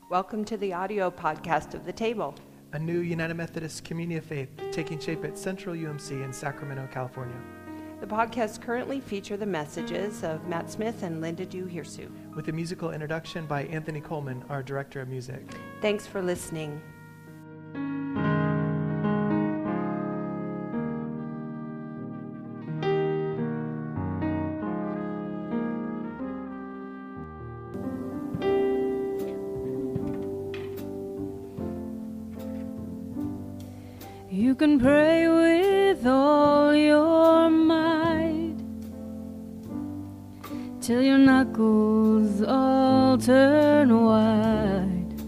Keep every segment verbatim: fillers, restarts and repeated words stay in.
Welcome to the audio podcast of The Table, a new United Methodist community of faith taking shape at Central U M C in Sacramento, California. The podcasts currently feature the messages of Matt Smith and Linda Du Hirsu, with a musical introduction by Anthony Coleman, our director of music. Thanks for listening. You can pray with all your might till your knuckles all turn white.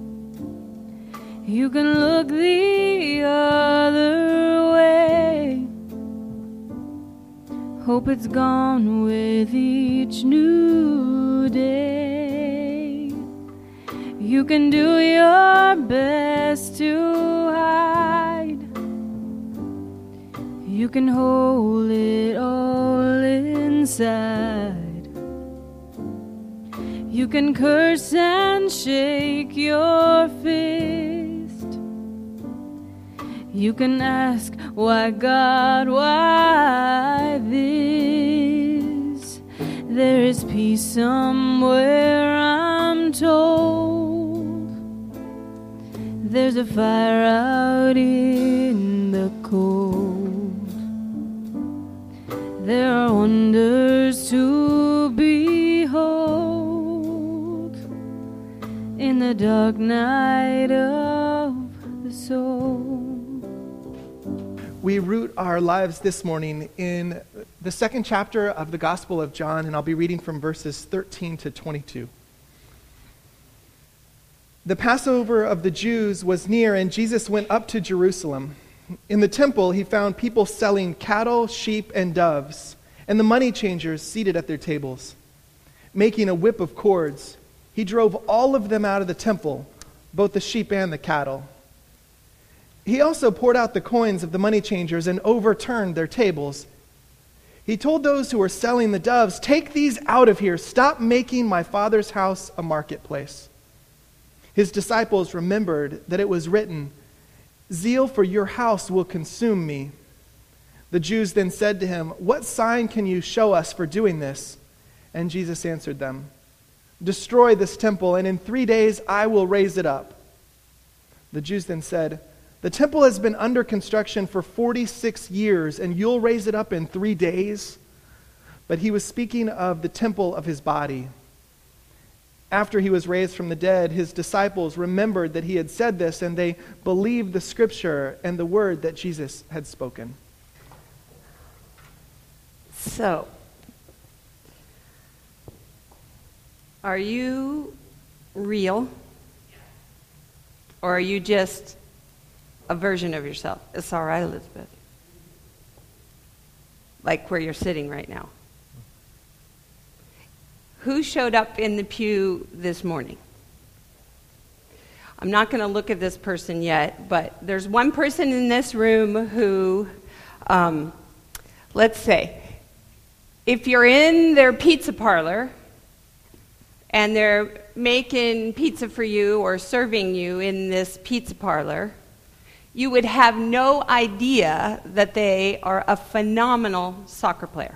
You can look the other way, hope it's gone with each new day. You can do your best to hide, you can hold it all inside. You can curse and shake your fist. You can ask, why God, why this? There is peace somewhere, I'm told. There's a fire out in the cold. There are wonders to behold in the dark night of the soul. We root our lives this morning in the second chapter of the Gospel of John, and I'll be reading from verses thirteen to twenty-two. The Passover of the Jews was near, and Jesus went up to Jerusalem. In the temple, he found people selling cattle, sheep, and doves, and the money changers seated at their tables. Making a whip of cords, he drove all of them out of the temple, both the sheep and the cattle. He also poured out the coins of the money changers and overturned their tables. He told those who were selling the doves, "Take these out of here. Stop making my Father's house a marketplace." His disciples remembered that it was written, "Zeal for your house will consume me." The Jews then said to him, "What sign can you show us for doing this?" And Jesus answered them, "Destroy this temple, and in three days I will raise it up." The Jews then said, "The temple has been under construction for forty-six years, and you'll raise it up in three days?" But he was speaking of the temple of his body. After he was raised from the dead, his disciples remembered that he had said this, and they believed the scripture and the word that Jesus had spoken. So, are you real? Or are you just a version of yourself? It's all right, Elizabeth. Like where you're sitting right now. Who showed up in the pew this morning? I'm not going to look at this person yet, but there's one person in this room who, um, let's say, if you're in their pizza parlor and they're making pizza for you or serving you in this pizza parlor, you would have no idea that they are a phenomenal soccer player.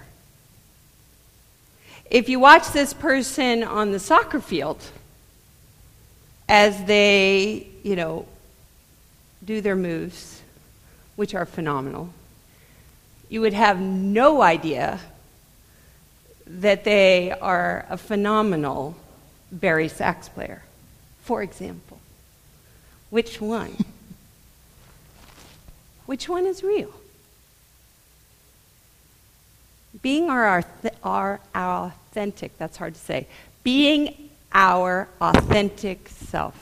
If you watch this person on the soccer field as they, you know, do their moves, which are phenomenal, you would have no idea that they are a phenomenal bari sax player, for example. Which one? Which one is real? Being our, our, our authentic, that's hard to say, being our authentic self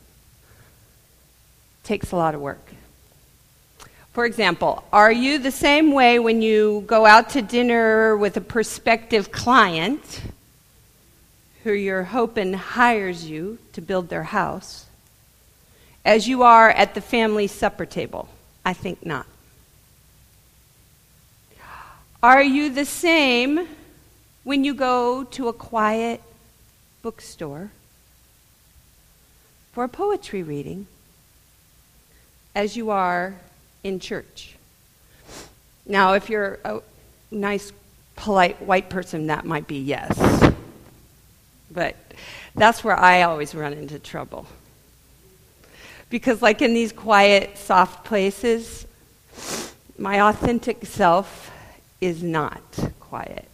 takes a lot of work. For example, are you the same way when you go out to dinner with a prospective client who you're hoping hires you to build their house as you are at the family supper table? I think not. Are you the same when you go to a quiet bookstore for a poetry reading as you are in church. Now, if you're a nice, polite white person, that might be yes. But that's where I always run into trouble. Because like in these quiet, soft places, my authentic self is not quiet.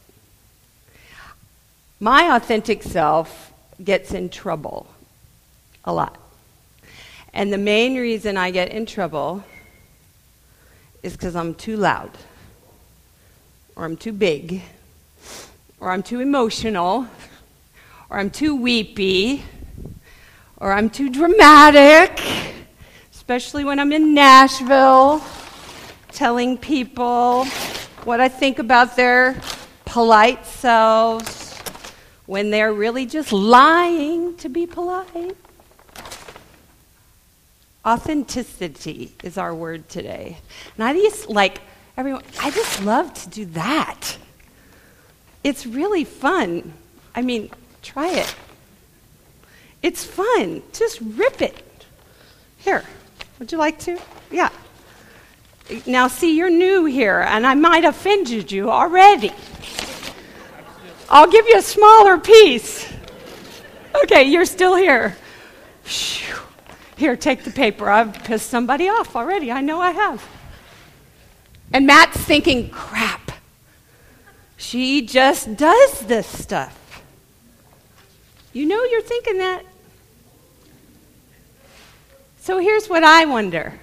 My authentic self gets in trouble a lot. And the main reason I get in trouble is because I'm too loud, or I'm too big, or I'm too emotional, or I'm too weepy, or I'm too dramatic, especially when I'm in Nashville, telling people what I think about their polite selves when they're really just lying to be polite. Authenticity is our word today. And I just like, everyone, I just love to do that. It's really fun. I mean, try it. It's fun. Just rip it. Here, would you like to? Yeah. Now, see, you're new here, and I might have offended you already. I'll give you a smaller piece. Okay, you're still here. Phew. Here, take the paper. I've pissed somebody off already. I know I have. And Matt's thinking, crap. She just does this stuff. You know you're thinking that. So here's what I wonder.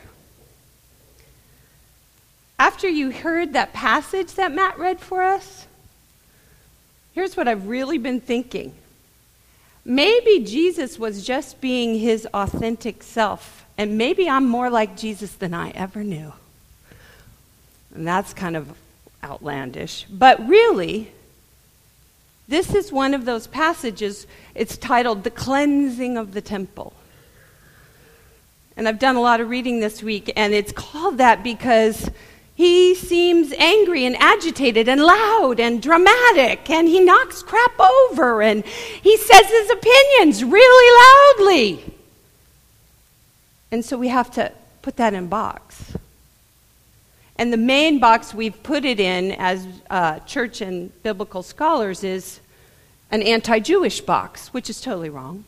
After you heard that passage that Matt read for us, here's what I've really been thinking. Maybe Jesus was just being his authentic self, and maybe I'm more like Jesus than I ever knew. And that's kind of outlandish. But really, this is one of those passages, it's titled The Cleansing of the Temple. And I've done a lot of reading this week, and it's called that because he seems angry and agitated and loud and dramatic, and he knocks crap over, and he says his opinions really loudly. And so we have to put that in box. And the main box we've put it in as uh, church and biblical scholars is an anti-Jewish box, which is totally wrong.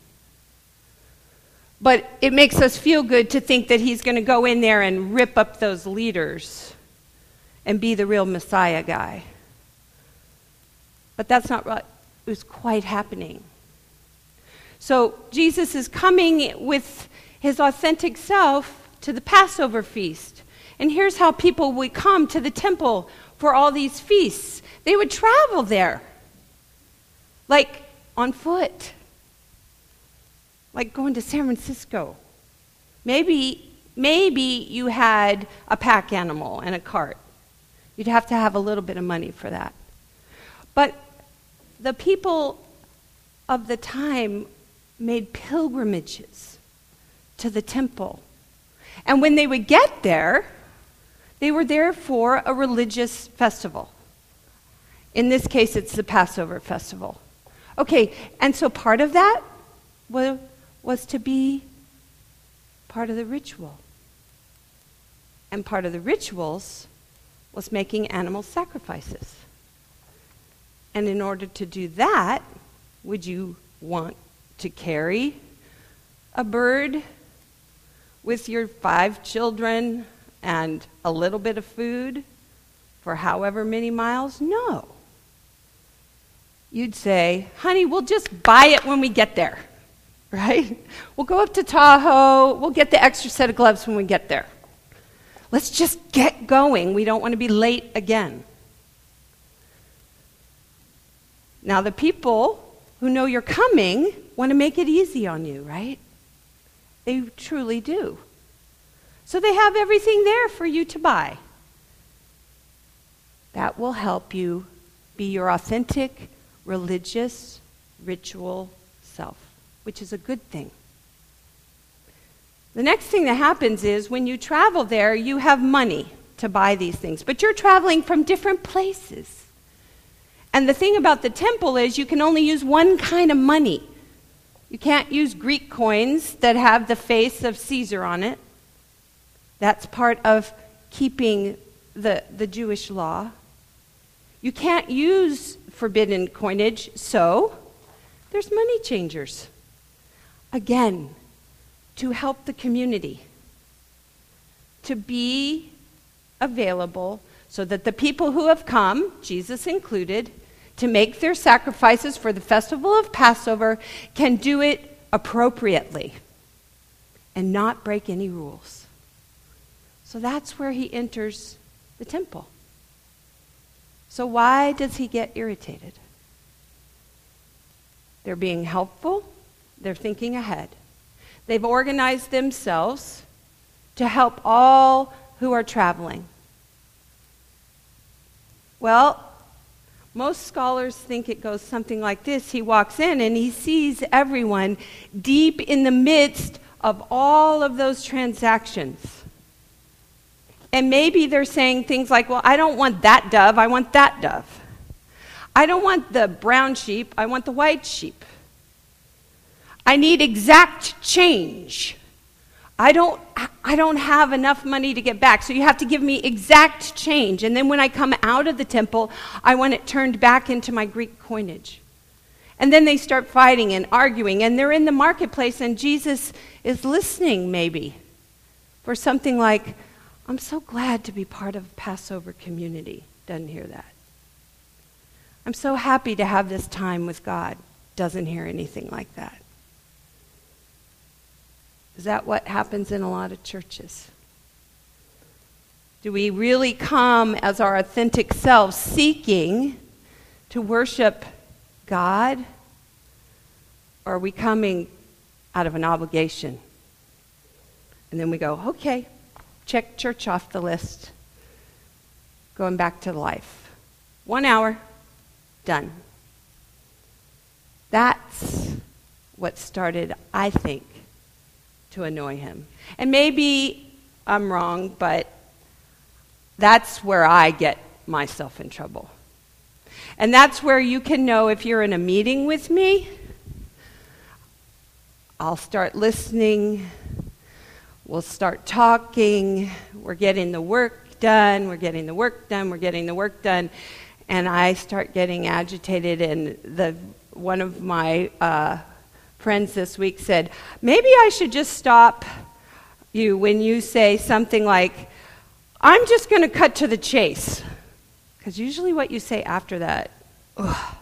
But it makes us feel good to think that he's going to go in there and rip up those leaders and be the real Messiah guy. But that's not what was quite happening. So Jesus is coming with his authentic self to the Passover feast. And here's how people would come to the temple for all these feasts. They would travel there, like on foot, like going to San Francisco. Maybe, maybe you had a pack animal and a cart. You'd have to have a little bit of money for that. But the people of the time made pilgrimages to the temple. And when they would get there, they were there for a religious festival. In this case, it's the Passover festival. Okay, and so part of that was, was to be part of the ritual. And part of the rituals was making animal sacrifices. And in order to do that, would you want to carry a bird with your five children and a little bit of food for however many miles? No. You'd say, honey, we'll just buy it when we get there, right? We'll go up to Tahoe, we'll get the extra set of gloves when we get there. Let's just get going. We don't want to be late again. Now, the people who know you're coming want to make it easy on you, right? They truly do. So they have everything there for you to buy. That will help you be your authentic, religious, ritual self, which is a good thing. The next thing that happens is when you travel there, you have money to buy these things, but you're traveling from different places. And the thing about the temple is you can only use one kind of money. You can't use Greek coins that have the face of Caesar on it. That's part of keeping the, the Jewish law. You can't use forbidden coinage, so there's money changers. Again, to help the community, to be available so that the people who have come, Jesus included, to make their sacrifices for the festival of Passover can do it appropriately and not break any rules. So that's where he enters the temple. So why does he get irritated? They're being helpful. They're thinking ahead. They've organized themselves to help all who are traveling. Well, most scholars think it goes something like this. He walks in and he sees everyone deep in the midst of all of those transactions. And maybe they're saying things like, well, I don't want that dove, I want that dove. I don't want the brown sheep, I want the white sheep. I need exact change. I don't, I don't have enough money to get back, so you have to give me exact change. And then when I come out of the temple, I want it turned back into my Greek coinage. And then they start fighting and arguing, and they're in the marketplace, and Jesus is listening maybe for something like, I'm so glad to be part of Passover community. Doesn't hear that. I'm so happy to have this time with God. Doesn't hear anything like that. Is that what happens in a lot of churches? Do we really come as our authentic selves seeking to worship God? Or are we coming out of an obligation? And then we go, okay, check church off the list. Going back to life. One hour, done. That's what started, I think, to annoy him. And maybe I'm wrong, but that's where I get myself in trouble. And that's where you can know if you're in a meeting with me. I'll start listening. We'll start talking. We're getting the work done. We're getting the work done. We're getting the work done. And I start getting agitated. And the one of my uh, friends this week said, maybe I should just stop you when you say something like, I'm just going to cut to the chase. Because usually what you say after that, ugh.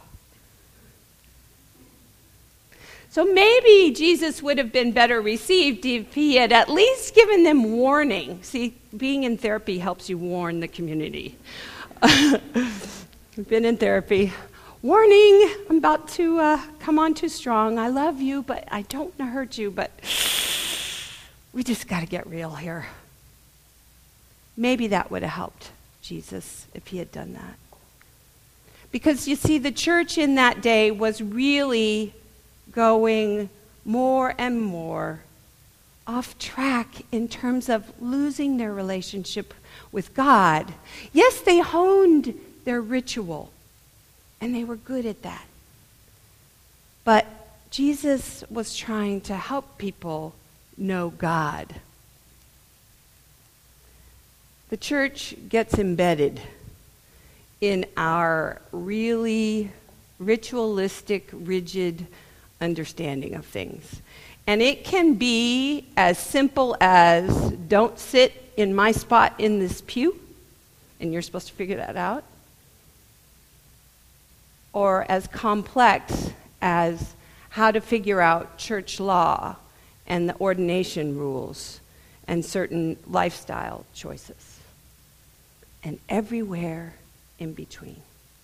So maybe Jesus would have been better received if he had at least given them warning. See, being in therapy helps you warn the community. I've been in therapy. Warning, I'm about to uh, come on too strong. I love you, but I don't want to hurt you, but we just got to get real here. Maybe that would have helped Jesus if he had done that. Because you see, the church in that day was really going more and more off track in terms of losing their relationship with God. Yes, they honed their ritual. And they were good at that. But Jesus was trying to help people know God. The church gets embedded in our really ritualistic, rigid understanding of things. And it can be as simple as, don't sit in my spot in this pew, and you're supposed to figure that out. Or as complex as how to figure out church law and the ordination rules and certain lifestyle choices. And everywhere in between.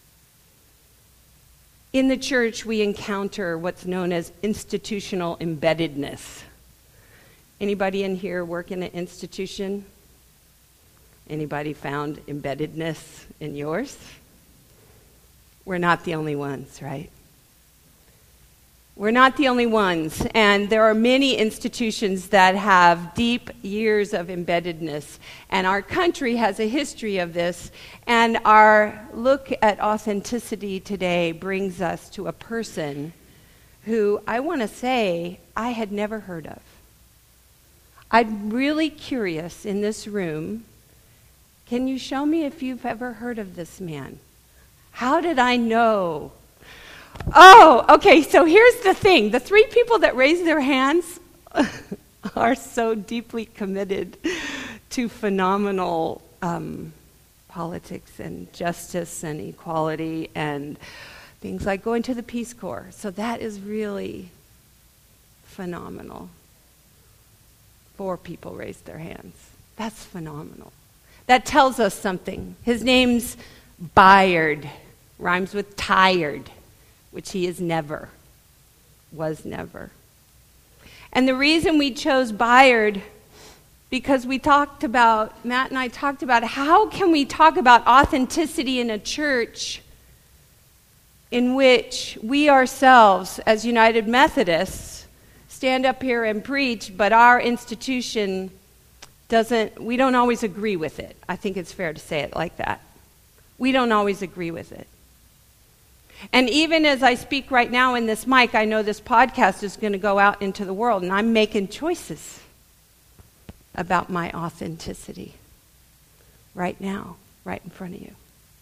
In the church, we encounter what's known as institutional embeddedness. Anybody in here work in an institution? Anybody found embeddedness in yours? We're not the only ones, right? We're not the only ones, and there are many institutions that have deep years of embeddedness, and our country has a history of this, and our look at authenticity today brings us to a person who I want to say I had never heard of. I'm really curious in this room, can you show me if you've ever heard of this man? How did I know? Oh, okay, so here's the thing. The three people that raised their hands are so deeply committed to phenomenal um, politics and justice and equality and things like going to the Peace Corps. So that is really phenomenal. Four people raised their hands. That's phenomenal. That tells us something. His name's Bayard, rhymes with tired, which he is never, was never. And the reason we chose Bayard, because we talked about, Matt and I talked about how can we talk about authenticity in a church in which we ourselves, as United Methodists, stand up here and preach, but our institution doesn't, we don't always agree with it. I think it's fair to say it like that. We don't always agree with it. And even as I speak right now in this mic, I know this podcast is going to go out into the world, and I'm making choices about my authenticity right now, right in front of you.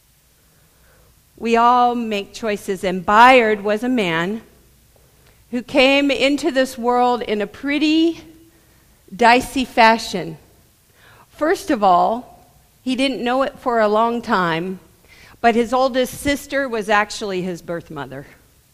We all make choices, and Bayard was a man who came into this world in a pretty dicey fashion. First of all, he didn't know it for a long time, but his oldest sister was actually his birth mother.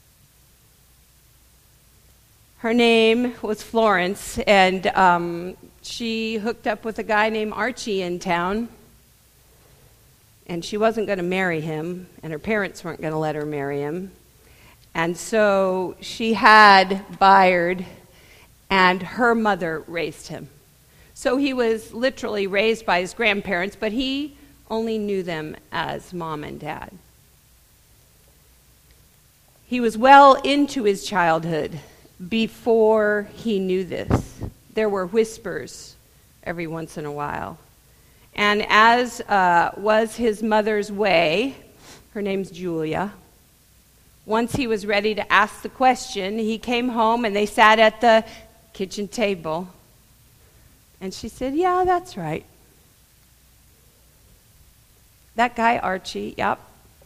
Her name was Florence, and um, she hooked up with a guy named Archie in town, and she wasn't going to marry him, and her parents weren't going to let her marry him. And so she had Bayard, and her mother raised him. So he was literally raised by his grandparents, but he only knew them as mom and dad. He was well into his childhood before he knew this. There were whispers every once in a while. And as uh, was his mother's way, her name's Julia, once he was ready to ask the question, he came home and they sat at the kitchen table. And she said, yeah, that's right. That guy, Archie, yep.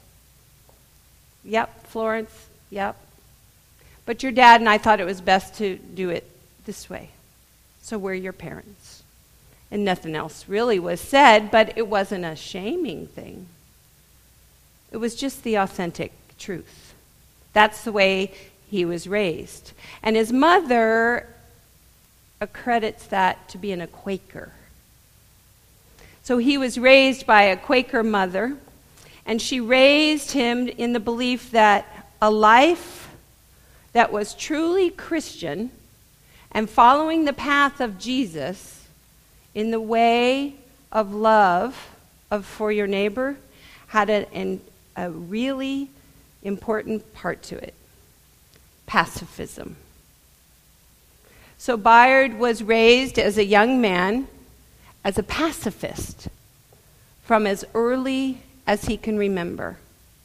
Yep, Florence, yep. But your dad and I thought it was best to do it this way. So we're your parents. And nothing else really was said, but it wasn't a shaming thing. It was just the authentic truth. That's the way he was raised. And his mother accredits that to being a Quaker. So he was raised by a Quaker mother, and she raised him in the belief that a life that was truly Christian and following the path of Jesus in the way of love of for your neighbor had a, an, a really important part to it: pacifism. So Bayard was raised as a young man as a pacifist from as early as he can remember.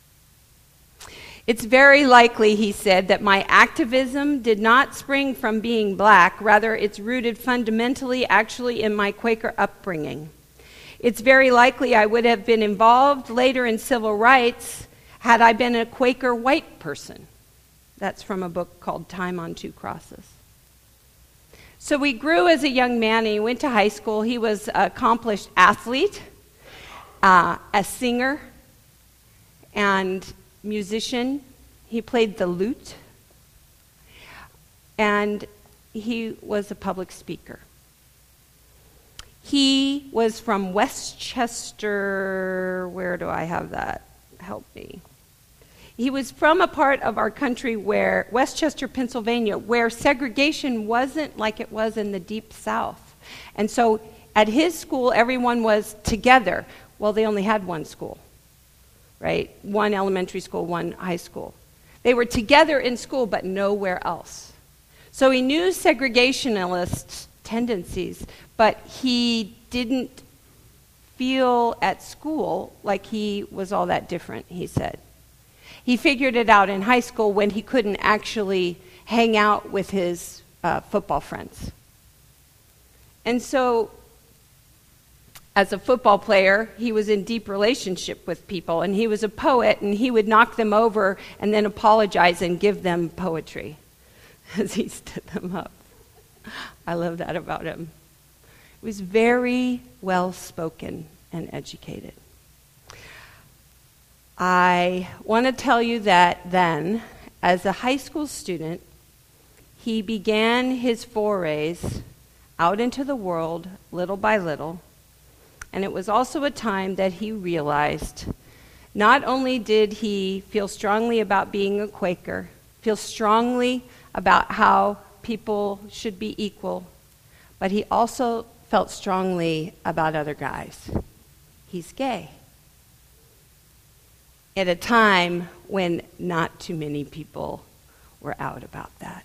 It's very likely, he said, that my activism did not spring from being black. Rather, it's rooted fundamentally actually in my Quaker upbringing. It's very likely I would have been involved later in civil rights had I been a Quaker white person. That's from a book called Time on Two Crosses. So we grew as a young man, and he went to high school. He was an accomplished athlete, uh, a singer, and musician. He played the lute, and he was a public speaker. He was from Westchester. Where do I have that? Help me. He was from a part of our country where, Westchester, Pennsylvania, where segregation wasn't like it was in the deep South. And so at his school, everyone was together. Well, they only had one school, right? One elementary school, one high school. They were together in school, but nowhere else. So he knew segregationist tendencies, but he didn't feel at school like he was all that different, he said. He figured it out in high school when he couldn't actually hang out with his uh, football friends. And so, as a football player, he was in deep relationship with people, and he was a poet, and he would knock them over and then apologize and give them poetry as he stood them up. I love that about him. He was very well-spoken and educated. I want to tell you that then, as a high school student, he began his forays out into the world little by little, and it was also a time that he realized not only did he feel strongly about being a Quaker, feel strongly about how people should be equal, but he also felt strongly about other guys. He's gay. At a time when not too many people were out about that.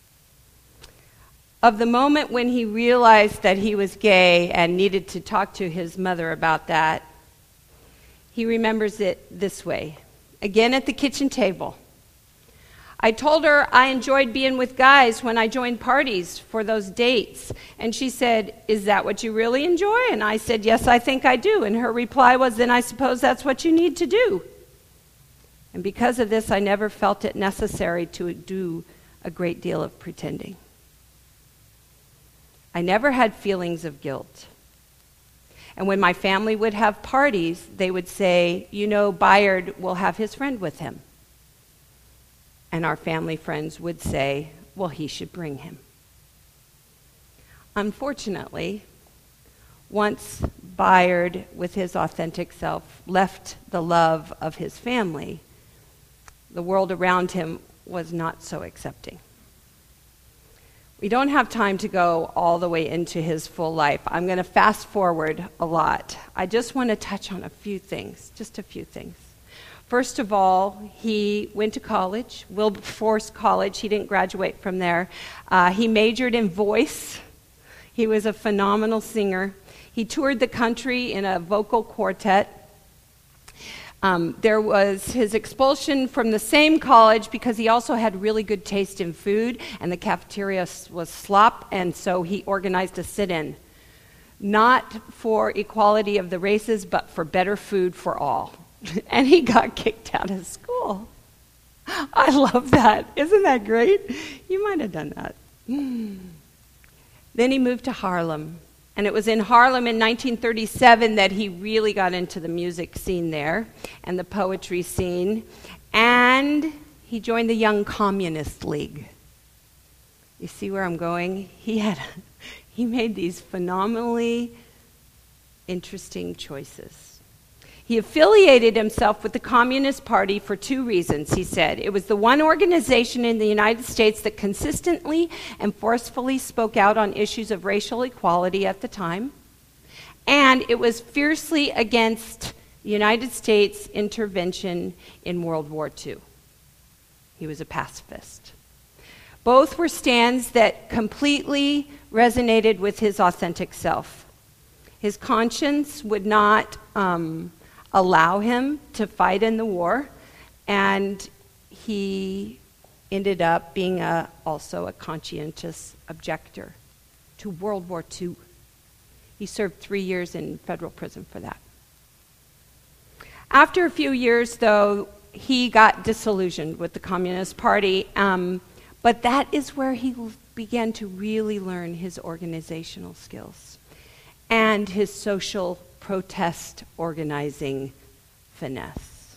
Of the moment when he realized that he was gay and needed to talk to his mother about that, he remembers it this way. Again at the kitchen table. I told her I enjoyed being with guys when I joined parties for those dates. And she said, "Is that what you really enjoy?" And I said, "Yes, I think I do." And her reply was, "Then I suppose that's what you need to do." And because of this, I never felt it necessary to do a great deal of pretending. I never had feelings of guilt. And when my family would have parties, they would say, "You know, Bayard will have his friend with him." And our family friends would say, "Well, he should bring him." Unfortunately, once Bayard, with his authentic self, left the love of his family, the world around him was not so accepting. We don't have time to go all the way into his full life. I'm going to fast forward a lot. I just want to touch on a few things, just a few things. First of all, he went to college, Wilberforce College. He didn't graduate from there. Uh, he majored in voice. He was a phenomenal singer. He toured the country in a vocal quartet. Um, there was his expulsion from the same college because he also had really good taste in food, and the cafeteria was slop, and so he organized a sit-in. Not for equality of the races, but for better food for all. And he got kicked out of school. I love that. Isn't that great? You might have done that. Then he moved to Harlem. And it was in Harlem in nineteen thirty-seven that he really got into the music scene there and the poetry scene. And he joined the Young Communist League. You see where I'm going? He had, he made these phenomenally interesting choices. He affiliated himself with the Communist Party for two reasons, he said. It was the one organization in the United States that consistently and forcefully spoke out on issues of racial equality at the time, and it was fiercely against the United States intervention in World War Two. He was a pacifist. Both were stands that completely resonated with his authentic self. His conscience would not um, allow him to fight in the war, and he ended up being a, also a conscientious objector to World War Two. He served three years in federal prison for that. After a few years, though, he got disillusioned with the Communist Party, um, but that is where he began to really learn his organizational skills and his social protest organizing finesse.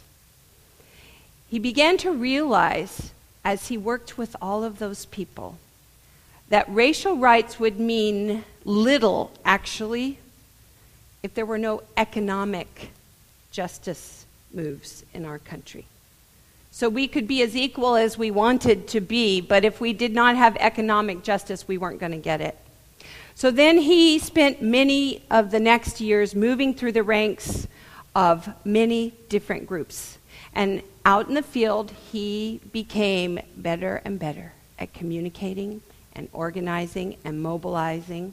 He began to realize, as he worked with all of those people, that racial rights would mean little, actually, if there were no economic justice moves in our country. So we could be as equal as we wanted to be, but if we did not have economic justice, we weren't going to get it. So then he spent many of the next years moving through the ranks of many different groups. And out in the field, he became better and better at communicating and organizing and mobilizing.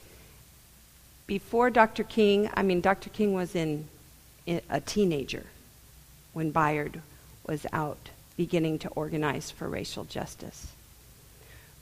Before Doctor King, I mean, Doctor King was in, in a teenager when Bayard was out beginning to organize for racial justice.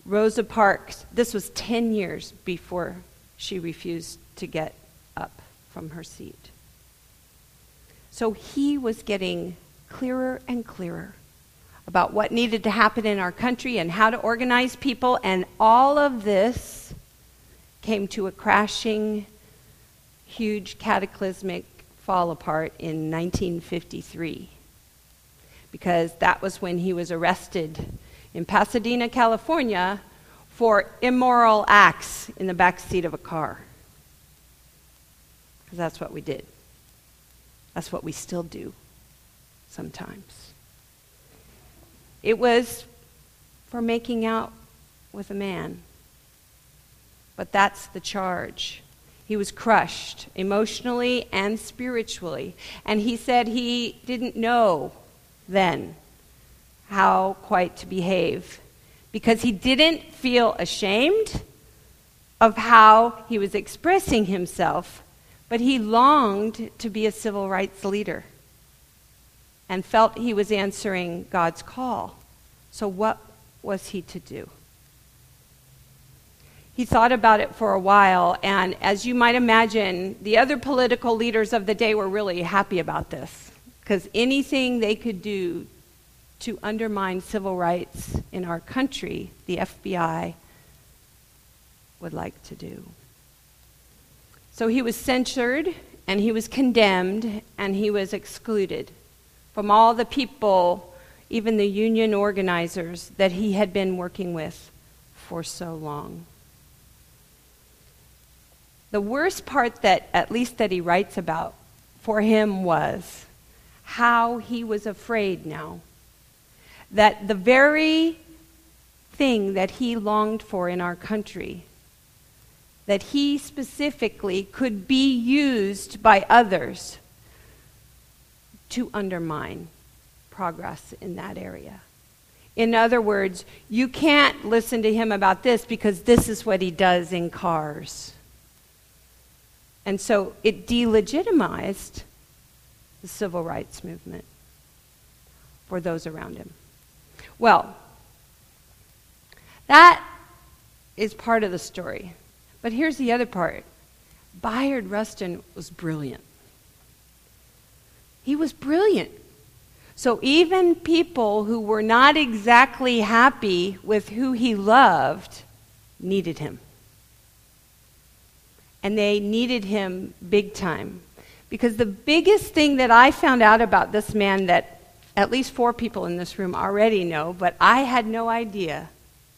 Rosa Parks, this was ten years before she refused to get up from her seat. So he was getting clearer and clearer about what needed to happen in our country and how to organize people, and all of this came to a crashing, huge, cataclysmic fall apart in nineteen fifty-three, because that was when he was arrested in Pasadena, California, for immoral acts in the back seat of a car. Because that's what we did. That's what we still do sometimes. It was for making out with a man. But that's the charge. He was crushed emotionally and spiritually. And he said he didn't know then how quite to behave, because he didn't feel ashamed of how he was expressing himself, but he longed to be a civil rights leader and felt he was answering God's call. So what was he to do? He thought about it for a while, and as you might imagine, the other political leaders of the day were really happy about this, because anything they could do to undermine civil rights in our country, the F B I would like to do. So he was censured, and he was condemned, and he was excluded from all the people, even the union organizers, that he had been working with for so long. The worst part that, at least that he writes about for him, was how he was afraid now that the very thing that he longed for in our country, that he specifically could be used by others to undermine progress in that area. In other words, you can't listen to him about this because this is what he does in cars. And so it delegitimized the civil rights movement for those around him. Well, that is part of the story. But here's the other part. Bayard Rustin was brilliant. He was brilliant. So even people who were not exactly happy with who he loved needed him. And they needed him big time. Because the biggest thing that I found out about this man, that at least four people in this room already know, but I had no idea.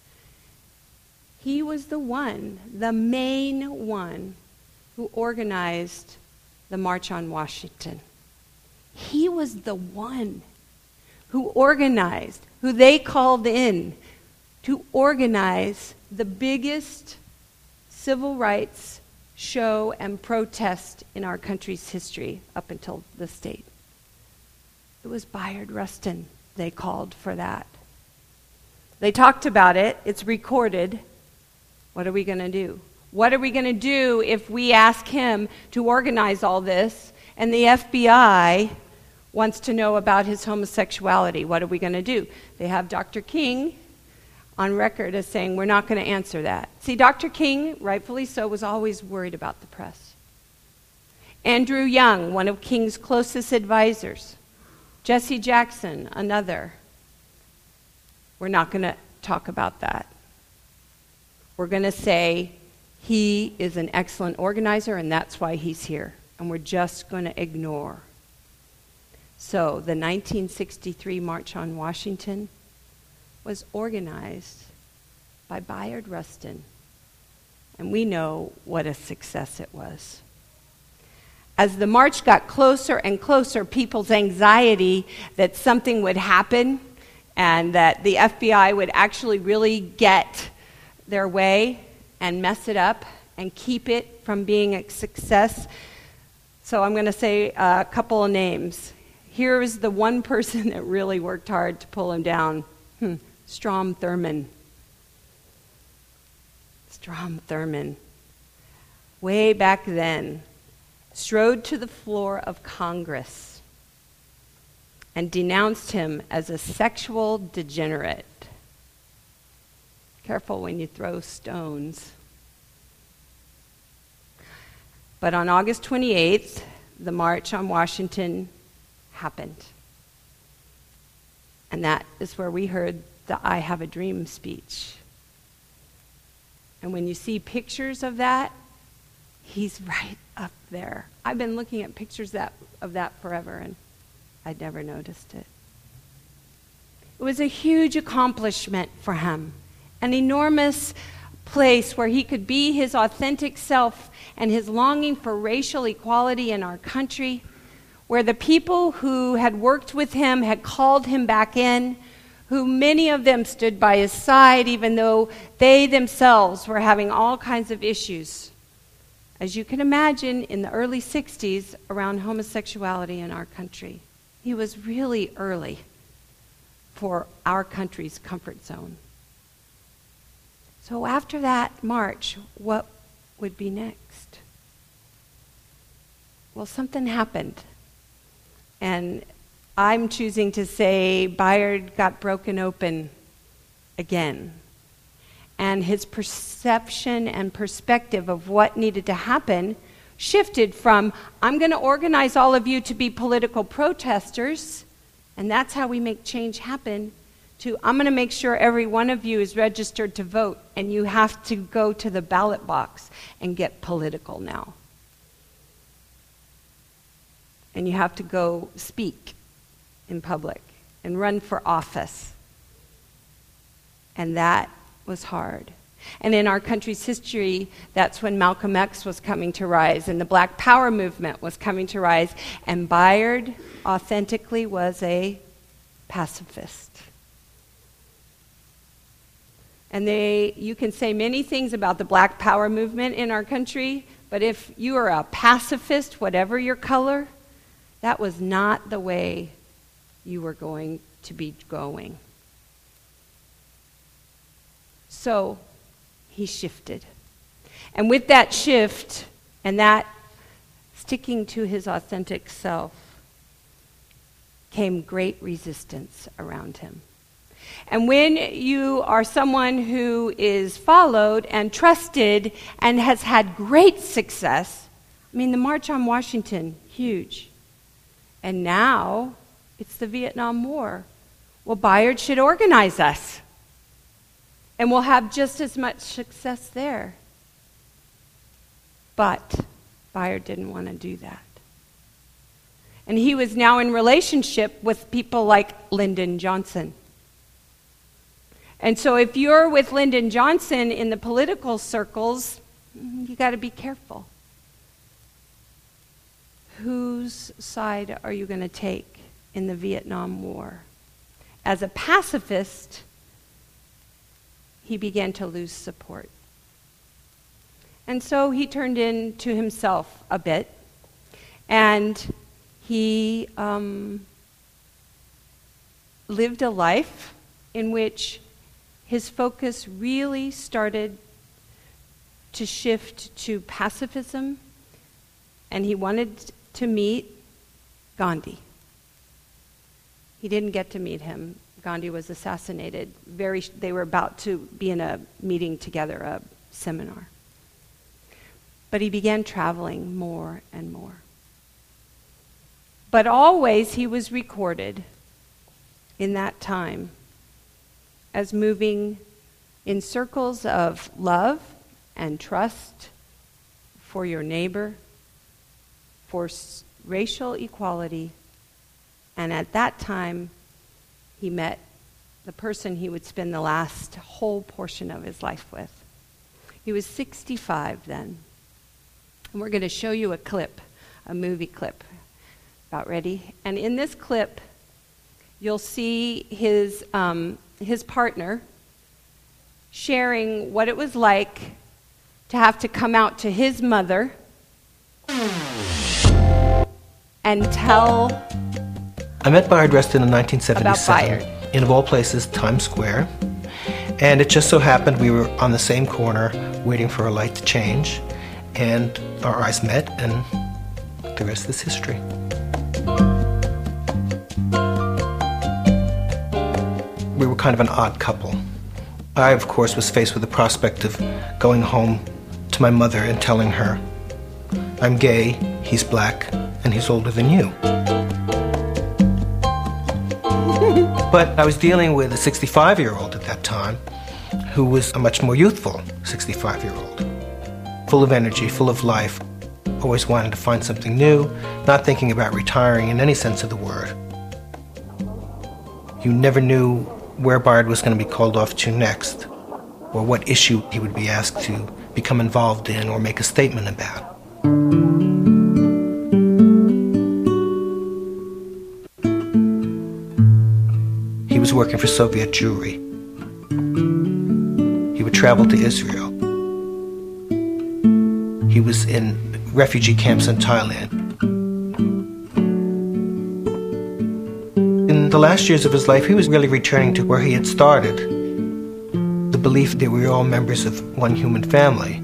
He was the one, the main one, who organized the March on Washington. He was the one who organized, who they called in to organize the biggest civil rights show and protest in our country's history up until this date. It was Bayard Rustin they called for that. They talked about it. It's recorded. What are we going to do? What are we going to do if we ask him to organize all this and the F B I wants to know about his homosexuality? What are we going to do? They have Doctor King on record as saying, we're not going to answer that. See, Doctor King, rightfully so, was always worried about the press. Andrew Young, one of King's closest advisors. Jesse Jackson, another. We're not going to talk about that. We're going to say he is an excellent organizer and that's why he's here. And we're just going to ignore. So the nineteen sixty-three March on Washington was organized by Bayard Rustin. And we know what a success it was. As the march got closer and closer, people's anxiety that something would happen and that the F B I would actually really get their way and mess it up and keep it from being a success. So I'm going to say a couple of names. Here's the one person that really worked hard to pull him down. Hmm. Strom Thurmond. Strom Thurmond. Way back then, strode to the floor of Congress and denounced him as a sexual degenerate. Careful when you throw stones. But on August twenty-eighth, the March on Washington happened. And that is where we heard the I Have a Dream speech. And when you see pictures of that, he's right up there. I've been looking at pictures that, of that forever, and I'd never noticed it. It was a huge accomplishment for him, an enormous place where he could be his authentic self and his longing for racial equality in our country, where the people who had worked with him had called him back in, who many of them stood by his side, even though they themselves were having all kinds of issues, as you can imagine, in the early sixties around homosexuality in our country. He was really early for our country's comfort zone. So after that march, what would be next? Well, something happened. And I'm choosing to say Bayard got broken open again. And his perception and perspective of what needed to happen shifted from, I'm going to organize all of you to be political protesters, and that's how we make change happen, to I'm going to make sure every one of you is registered to vote, and you have to go to the ballot box and get political now. And you have to go speak in public and run for office. And that was hard. And in our country's history, that's when Malcolm X was coming to rise, and the Black Power movement was coming to rise, and Bayard authentically was a pacifist. And they, you can say many things about the Black Power movement in our country, but if you are a pacifist, whatever your color, that was not the way you were going to be going. So he shifted. And with that shift and that sticking to his authentic self came great resistance around him. And when you are someone who is followed and trusted and has had great success, I mean, the March on Washington, huge. And now it's the Vietnam War. Well, Bayard should organize us. And we'll have just as much success there. But Bayard didn't want to do that. And he was now in relationship with people like Lyndon Johnson. And so if you're with Lyndon Johnson in the political circles, you got to be careful. Whose side are you going to take in the Vietnam War? As a pacifist, he began to lose support. And so he turned into himself a bit, and he um, lived a life in which his focus really started to shift to pacifism, and he wanted to meet Gandhi. He didn't get to meet him. Gandhi was assassinated. Very, they were about to be in a meeting together, a seminar. But he began traveling more and more. But always he was recorded in that time as moving in circles of love and trust for your neighbor, for s- racial equality. And at that time, he met the person he would spend the last whole portion of his life with. He was sixty-five then. And we're going to show you a clip, a movie clip. About ready? And in this clip, you'll see his um, his partner sharing what it was like to have to come out to his mother and tell I met Bayard Rustin in nineteen seventy-seven, about Bayard. in of all places, Times Square. And it just so happened we were on the same corner waiting for a light to change, and our eyes met, and the rest is history. We were kind of an odd couple. I, of course, was faced with the prospect of going home to my mother and telling her, I'm gay, he's black, and he's older than you. But I was dealing with a sixty-five-year-old at that time who was a much more youthful sixty-five-year-old, full of energy, full of life, always wanted to find something new, not thinking about retiring in any sense of the word. You never knew where Bayard was going to be called off to next, or what issue he would be asked to become involved in or make a statement about. He was working for Soviet Jewry. He would travel to Israel. He was in refugee camps in Thailand. In the last years of his life, he was really returning to where he had started, the belief that we were all members of one human family.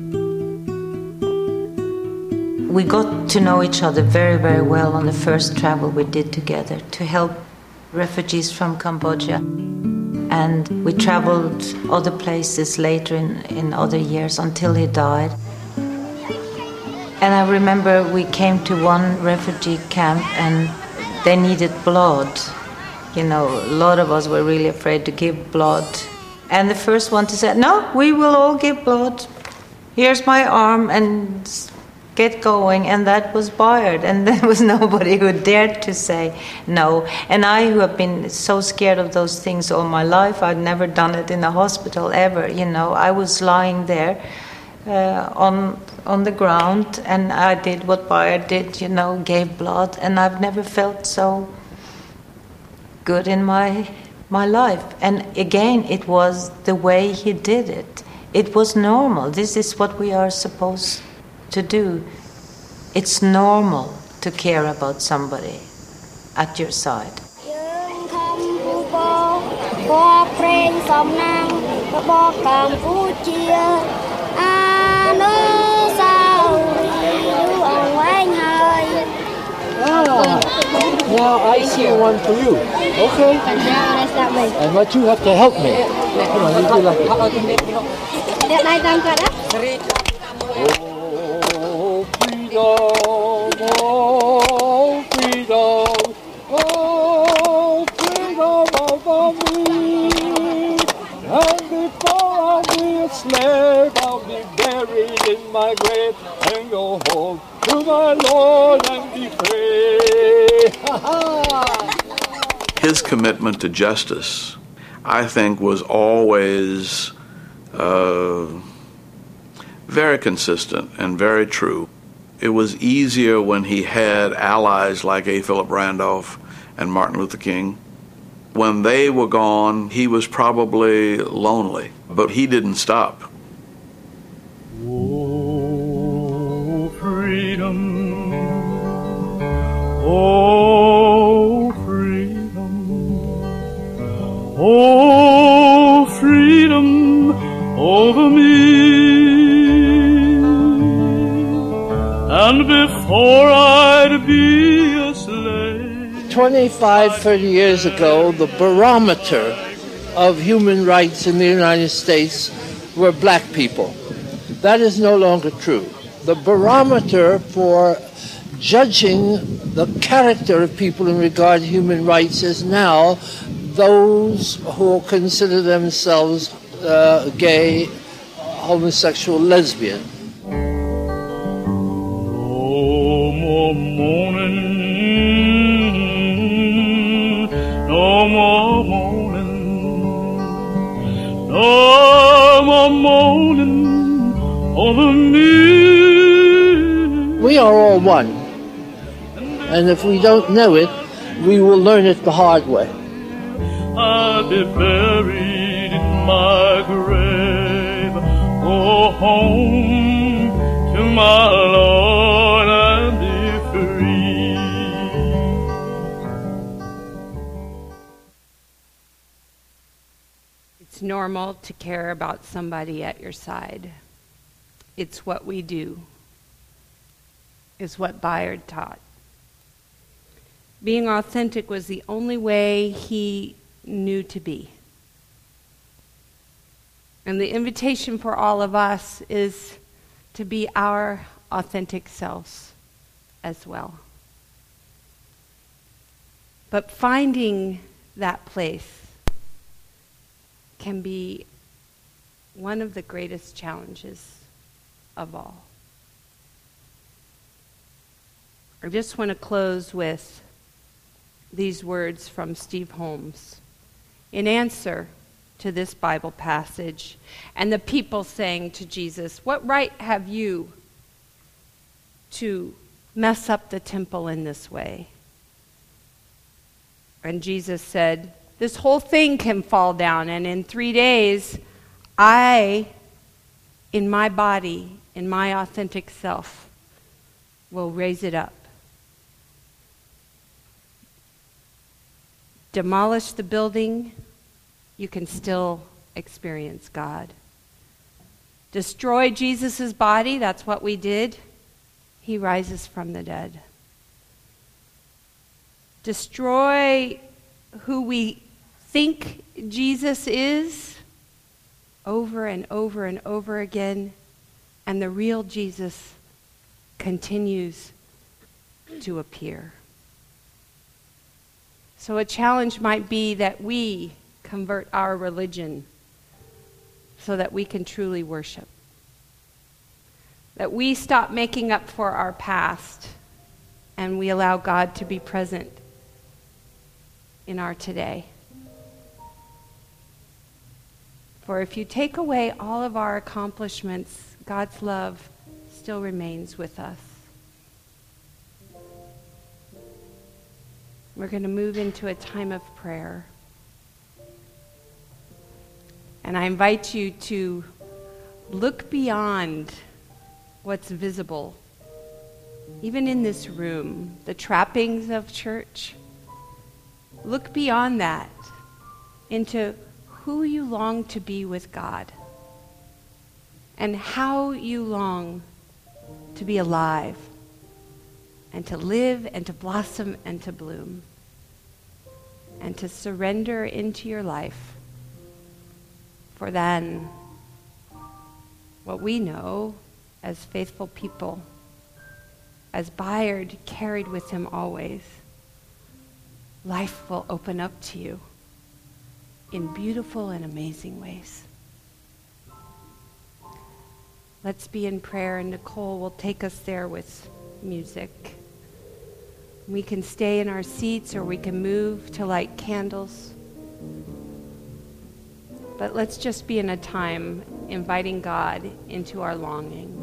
We got to know each other very, very well on the first travel we did together to help refugees from Cambodia. And we traveled other places later in, in other years until he died. And I remember we came to one refugee camp and they needed blood. You know, a lot of us were really afraid to give blood. And the first one to say, no, we will all give blood. Here's my arm and get going. And that was Bayard. And there was nobody who dared to say no. And I, who have been so scared of those things all my life, I'd never done it in a hospital ever. You know, I was lying there uh, on on the ground, and I did what Bayard did, you know, gave blood. And I've never felt so good in my my life. And again, it was the way he did it. It was normal. This is what we are supposed to do. It's normal to care about somebody at your side. Now I see one for you. Okay. And what you have to help me. Come on, you do like it. Oh, freedom, oh, freedom, oh, freedom of me. And before I'll be a slave, I'll be buried in my grave and go home to my Lord and be free. His commitment to justice, I think, was always uh, very consistent and very true. It was easier when he had allies like A. Philip Randolph and Martin Luther King. When they were gone, he was probably lonely, but he didn't stop. Oh, freedom, oh, freedom, oh, freedom over me. And before I'd be a slave. twenty-five, thirty years ago, the barometer of human rights in the United States were black people. That is no longer true. The barometer for judging the character of people in regard to human rights is now those who consider themselves uh, gay, homosexual, lesbian. No more mourning, no more mourning, no more mourning over me. We are all one, and if we don't know it, we will learn it the hard way. I'll be buried in my grave, go home to my Lord and be free. It's normal to care about somebody at your side. It's what we do. It's what Bayard taught. Being authentic was the only way he knew to be. And the invitation for all of us is to be our authentic selves as well. But finding that place can be one of the greatest challenges of all. I just want to close with these words from Steve Holmes. In answer to this Bible passage, and the people saying to Jesus, "What right have you to mess up the temple in this way?" And Jesus said, "This whole thing can fall down, and in three days, I, in my body, in my authentic self, will raise it up. Demolish the building, you can still experience God. Destroy Jesus' body, that's what we did. He rises from the dead. Destroy who we think Jesus is over and over and over again, and the real Jesus continues to appear. So a challenge might be that we convert our religion so that we can truly worship. That we stop making up for our past and we allow God to be present in our today. For if you take away all of our accomplishments, God's love still remains with us. We're going to move into a time of prayer. And I invite you to look beyond what's visible, even in this room, the trappings of church. Look beyond that into who you long to be with God and how you long to be alive and to live and to blossom and to bloom and to surrender into your life. For then, what we know as faithful people, as Bayard carried with him always, life will open up to you in beautiful and amazing ways. Let's be in prayer, and Nicole will take us there with music. We can stay in our seats or we can move to light candles. But let's just be in a time inviting God into our longing.